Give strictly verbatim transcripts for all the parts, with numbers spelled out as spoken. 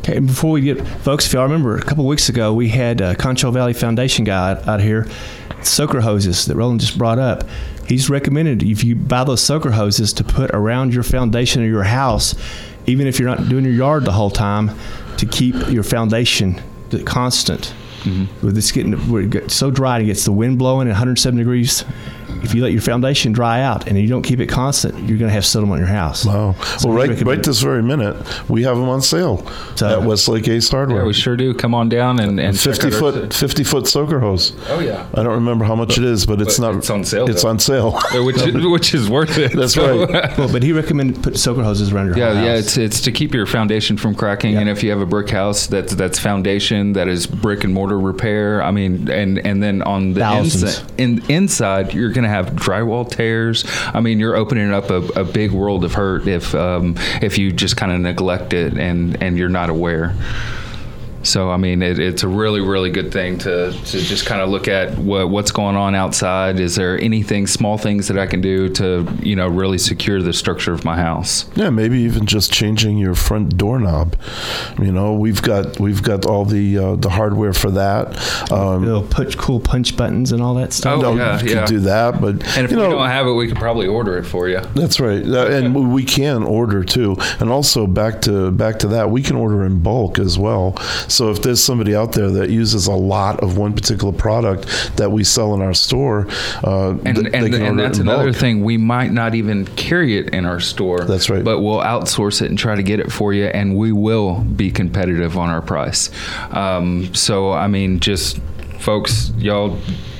Okay, and before we get, folks, if y'all remember, a couple of weeks ago, we had uh, Concho Valley Foundation guy out, out here, soaker hoses that Roland just brought up. He's recommended if you buy those soaker hoses to put around your foundation of your house, even if you're not doing your yard the whole time, to keep your foundation constant. Mm-hmm. With this getting where it gets so dry, and it gets the wind blowing at one hundred seven degrees. If you let your foundation dry out and you don't keep it constant, you're going to have settlement in your house. Wow. So well, right, right this very minute, we have them on sale so, at Westlake Ace Hardware. Yeah, we sure do. Come on down and, and fifty foot, fifty foot soaker hose. Oh yeah. I don't remember how much but, it is, but it's but not. It's on sale. It's though. on sale, which is, which is worth it. That's so. right. Well, but he recommended put soaker hoses around your yeah, house. Yeah, it's it's to keep your foundation from cracking, yeah. And if you have a brick house, that's that's foundation, that is brick and mortar repair. I mean, and and then on the inside, in, inside, you're going to have drywall tears. I mean, you're opening up a, a big world of hurt if um, if you just kind of neglect it and, and you're not aware. So, I mean, it, it's a really, really good thing to, to just kind of look at what, what's going on outside. Is there anything, small things that I can do to, you know, really secure the structure of my house? Yeah, maybe even just changing your front doorknob. You know, we've got we've got all the uh, the hardware for that. Um, Little punch, cool punch buttons and all that stuff. Oh, no, yeah, you yeah. can do that, but and if you we know, don't have it, we could probably order it for you. That's right, and we can order too. And also back to back to that, we can order in bulk as well. So if there's somebody out there that uses a lot of one particular product that we sell in our store, uh, and, th- and, they can and order that's it in another bulk. thing. We might not even carry it in our store. That's right. But we'll outsource it and try to get it for you, and we will be competitive on our price. Um, so, I mean, just folks, y'all,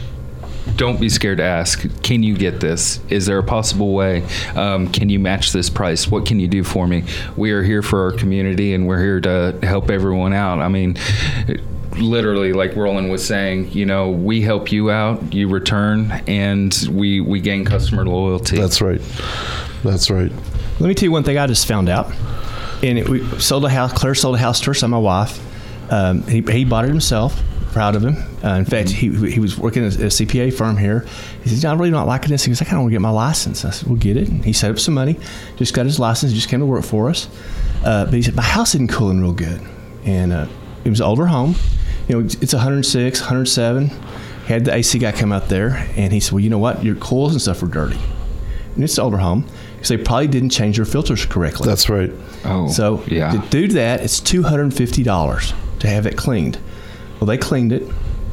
don't be scared to ask, can you get this? Is there a possible way? Um, can you match this price? What can you do for me? We are here for our community, and we're here to help everyone out. I mean, literally, like Roland was saying, you know, we help you out, you return, and we, we gain customer loyalty. That's right. That's right. Let me tell you one thing I just found out. And it, we sold a house, Claire sold a house to her son, my wife. Um, he, he bought it himself. Proud of him. Uh, in fact, he he was working at a C P A firm here. He said, I'm really not liking this. He goes, I kind of want to get my license. I said, we'll get it. And he set up some money, just got his license, just came to work for us. Uh, but he said, my house isn't cooling real good. And uh, it was an older home. You know, it's one hundred six, one hundred seven. He had the A C guy come out there, and he said, well, you know what? Your coils and stuff are dirty. And it's an older home, because they probably didn't change their filters correctly. That's right. Oh, so yeah. to do that, it's two hundred fifty dollars to have it cleaned. Well, they cleaned it,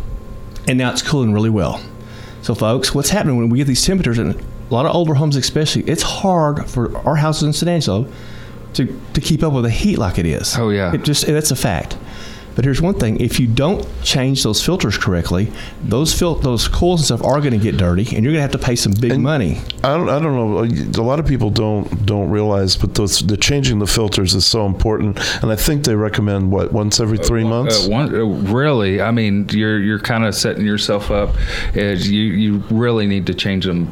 and now it's cooling really well. So, folks, what's happening when we get these temperatures, and a lot of older homes especially, it's hard for our houses in San Angelo to, to keep up with the heat like it is. Oh, yeah. It just that's a fact. But here's one thing. If you don't change those filters correctly, those fil- those coils and stuff are going to get dirty, and you're going to have to pay some big and money. I don't, I don't know. A lot of people don't don't realize, but those, the changing the filters is so important. And I think they recommend, what, once every three uh, months? Uh, one, uh, really? I mean, you're you're kind of setting yourself up. As you, you really need to change them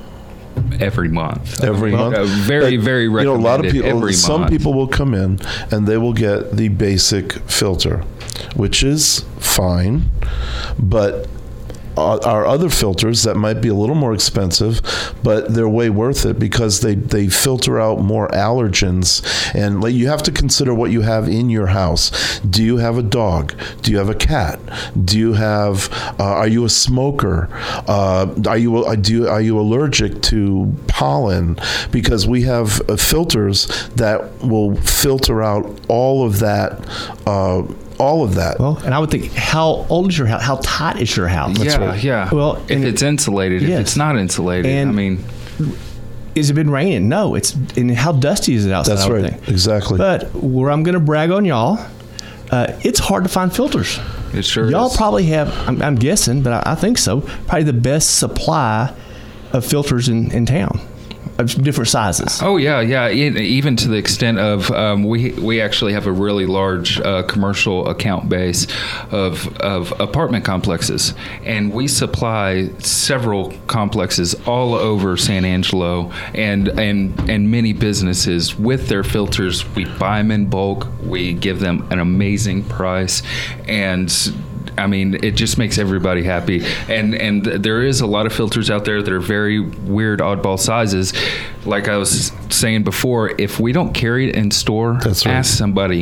every month. Every I mean, month. Uh, very, but, very recommended. You know, a lot of people. Every some month. people will come in and they will get the basic filter, which is fine, but our other filters that might be a little more expensive, but they're way worth it because they, they filter out more allergens. And like, you have to consider what you have in your house. Do you have a dog? Do you have a cat? Do you have? Uh, are you a smoker? Uh, are you do you, are you allergic to pollen? Because we have uh, filters that will filter out all of that. Uh, all of that. Well, and I would think, how old is your house? How tight is your house? Yeah, right. yeah. Well, if it's insulated, yes. if it's not insulated, and I mean, has it been raining? No. It's and how dusty is it outside? That's right. Think. Exactly. But where I'm going to brag on y'all, uh, it's hard to find filters. It sure y'all is. probably have. I'm, I'm guessing, but I, I think so. Probably the best supply of filters in, in town. Of different sizes. Oh yeah, yeah. Even to the extent of um, we we actually have a really large uh, commercial account base of of apartment complexes, and we supply several complexes all over San Angelo and and and many businesses with their filters. We buy them in bulk. We give them an amazing price, and I mean, it just makes everybody happy. And and there is a lot of filters out there that are very weird, oddball sizes. Like I was saying before, if we don't carry it in store, That's right. ask somebody,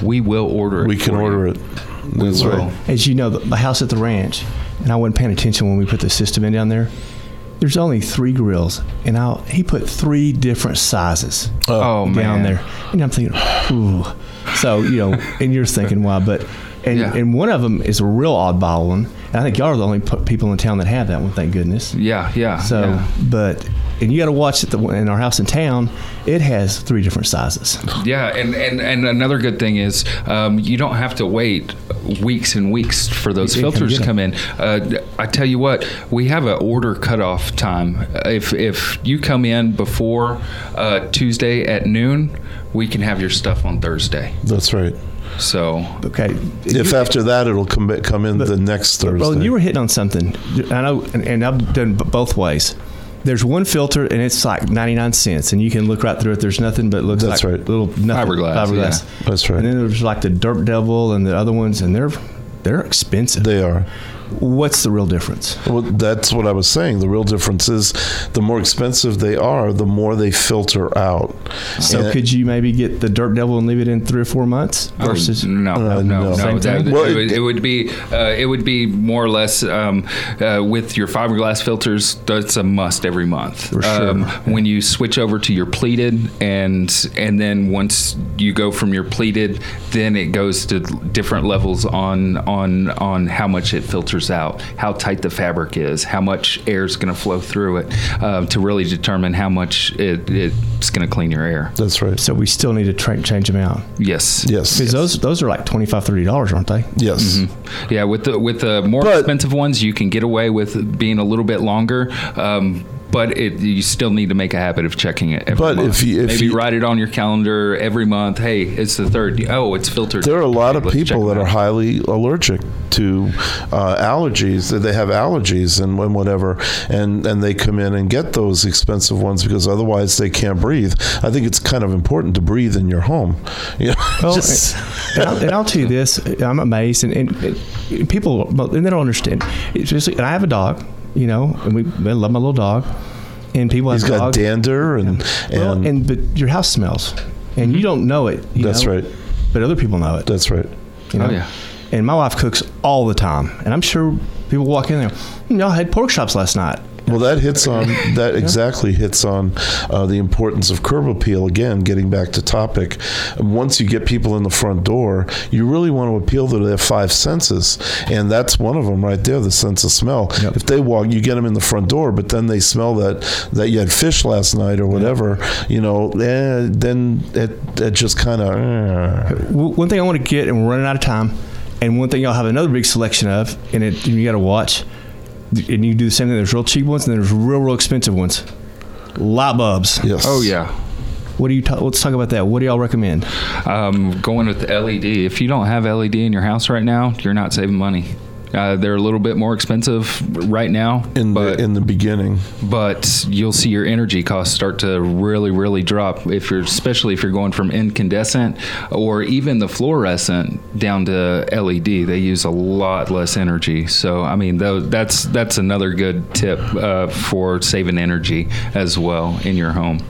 we will order it. We can for order you. it. That's will. right. As you know, the, the house at the ranch, and I wasn't paying attention when we put the system in down there. There's only three grills, and I he put three different sizes Oh, down man. there, and I'm thinking, ooh. So you know, and you're thinking, why? But and Yeah. and one of them is a real oddball one. And I think y'all are the only p- people in town that have that one. Thank goodness. Yeah, yeah. So, yeah. but and you got to watch it. The, in our house in town, it has three different sizes. Yeah, and, and, and another good thing is um, you don't have to wait weeks and weeks for those You can filters to get come in. Uh, I tell you what, we have an order cutoff time. If if you come in before uh, Tuesday at noon, we can have your stuff on Thursday. That's right. So Okay. If You- after that, it'll come come in the next Thursday. Well, you were hitting on something. I know, and, and I've done b- both ways. There's one filter, and it's like ninety-nine cents, and you can look right through it. There's nothing but it looks That's like right. little nothing, Fiberglass, Fiberglass. yeah. That's right. And then there's like the Dirt Devil and the other ones, and they're they're expensive. They are. What's the real difference? Well, that's what I was saying. The real difference is the more expensive they are, the more they filter out. So And- could you maybe get the Dirt Devil and leave it in three or four months Oh, versus? no, no, Uh, no, no. no. Same That- thing? Well, it, would, it- it would be uh, it would be more or less um, uh, with your fiberglass filters. That's a must every month. For sure. Um, when you switch over to your pleated, and and then once you go from your pleated, then it goes to different levels on on on how much it filters out, how tight the fabric is, how much air is going to flow through it, uh, to really determine how much it, it's going to clean your air. That's right. So we still need to tra- change them out Yes. Yes. because those those are like twenty-five, thirty dollars, aren't they? Yes. Yeah, with the with the more But- expensive ones, you can get away with being a little bit longer. Um, but it, you still need to make a habit of checking it every But month. if you- if Maybe you- write it on your calendar every month. Hey, it's the third. Oh, it's filtered. There are a lot of Let's check people that them are out. highly allergic to uh, allergies. That They have allergies and, and whatever, and, and they come in and get those expensive ones because otherwise they can't breathe. I think it's kind of important to breathe in your home. You know, Well, just- and, I'll, and I'll tell you this: I'm amazed, and, and, and people, and they don't understand. It's just, and I have a dog, you know, and we I love my little dog, and people have he's got dogs. dander and Well, and, and but your house smells, and you don't know it. You that's know, right. But other people know it. That's right. You know? Oh, yeah. And my wife cooks all the time, and I'm sure people walk in there. "Hmm, y'all had pork chops last night. Well, that hits on that exactly hits on uh, the importance of curb appeal. Again, getting back to topic, once you get people in the front door, you really want to appeal to their five senses, and that's one of them right there, the sense of smell. Yep. If they walk, you get them in the front door, but then they smell that that you had fish last night or whatever, you know, eh, then it it just kind of. Uh, W- One thing I want to get, and we're running out of time, and one thing y'all have another big selection of, and it you got to watch. And you do the same thing. There's real cheap ones, and there's real, real expensive ones. Light bulbs. yes. Oh yeah. What do you? Ta- let's talk about that. What do y'all recommend? Um, going with the L E D. If you don't have L E D in your house right now, you're not saving money. Uh, they're a little bit more expensive right now, In but the in the beginning. but you'll see your energy costs start to really really drop if you're especially if you're going from incandescent or even the fluorescent down to L E D. They use a lot less energy. So I mean, though, that's that's another good tip uh, for saving energy as well in your home.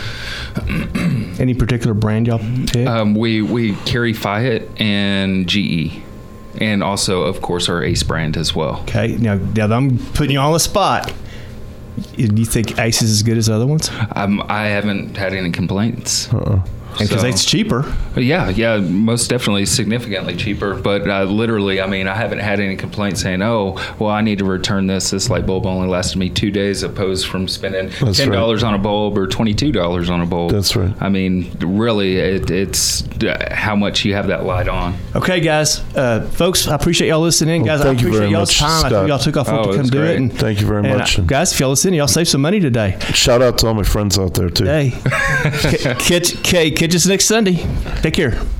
Any particular brand y'all pick? Um, we we carry Fiat and G E, and also of course our Ace brand as well. Okay, now, now I'm putting you on the spot. Do you think Ace is as good as other ones? Um, I haven't had any complaints. Uh-uh. And because So- it's cheaper. Yeah, yeah, most definitely significantly cheaper. But uh, literally, I mean, I haven't had any complaints saying, "Oh, well, I need to return this. This light bulb only lasted me two days," opposed from spending That's ten dollars right. on a bulb or twenty-two dollars on a bulb. That's right. I mean, really, it, it's uh, how much you have that light on. Okay, guys, uh, folks, I appreciate y'all listening. Well, Guys, thank I you appreciate very y'all's much, time. I Scott. think y'all took off work Oh, to come that's do great. it. And, Thank you very and, much. uh, guys, if y'all listen, y'all saved some money today. Shout out to all my friends out there too. Hey, catch, catch, catch us next Sunday. Take care.